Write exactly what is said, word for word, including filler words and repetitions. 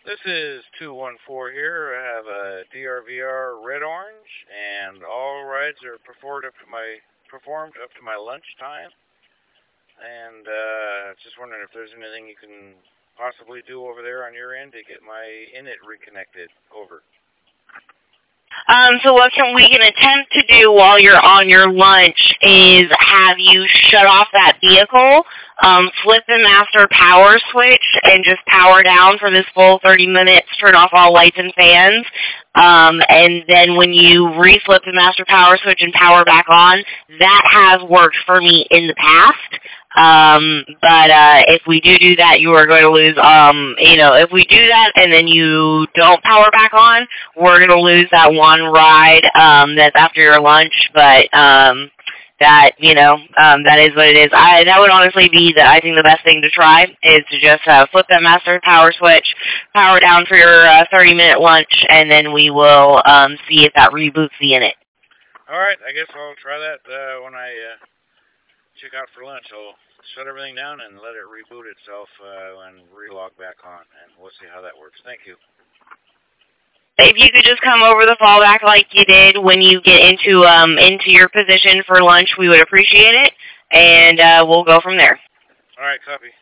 This is two one four here. I have a D R V R Red Orange, and all rides are performed up to my performed up to my lunchtime. And uh, just wondering if there's anything you can possibly do over there on your end to get my init reconnected. Over. Um, so what can we can attempt to do while you're on your lunch is have you shut off that vehicle, um, flip the master power switch, and just power down for this full thirty minutes, turn off all lights and fans. Um, and then when you re-flip the master power switch and power back on, that has worked for me in the past. Um, but, uh, if we do do that, you are going to lose, um, you know, if we do that and then you don't power back on, we're going to lose that one ride, um, that's after your lunch, but, um, that, you know, um, that is what it is. I, that would honestly be the, I think the best thing to try is to just, uh, flip that master power switch, power down for your, uh, thirty minute lunch, and then we will, um, see if that reboots the init. Alright, I guess I'll try that, uh, when I, uh, check out for lunch. I'll shut everything down and let it reboot itself uh, and relog back on, and we'll see how that works. Thank you. If you could just come over the fallback like you did when you get into um into your position for lunch, we would appreciate it, and uh, we'll go from there. All right, copy.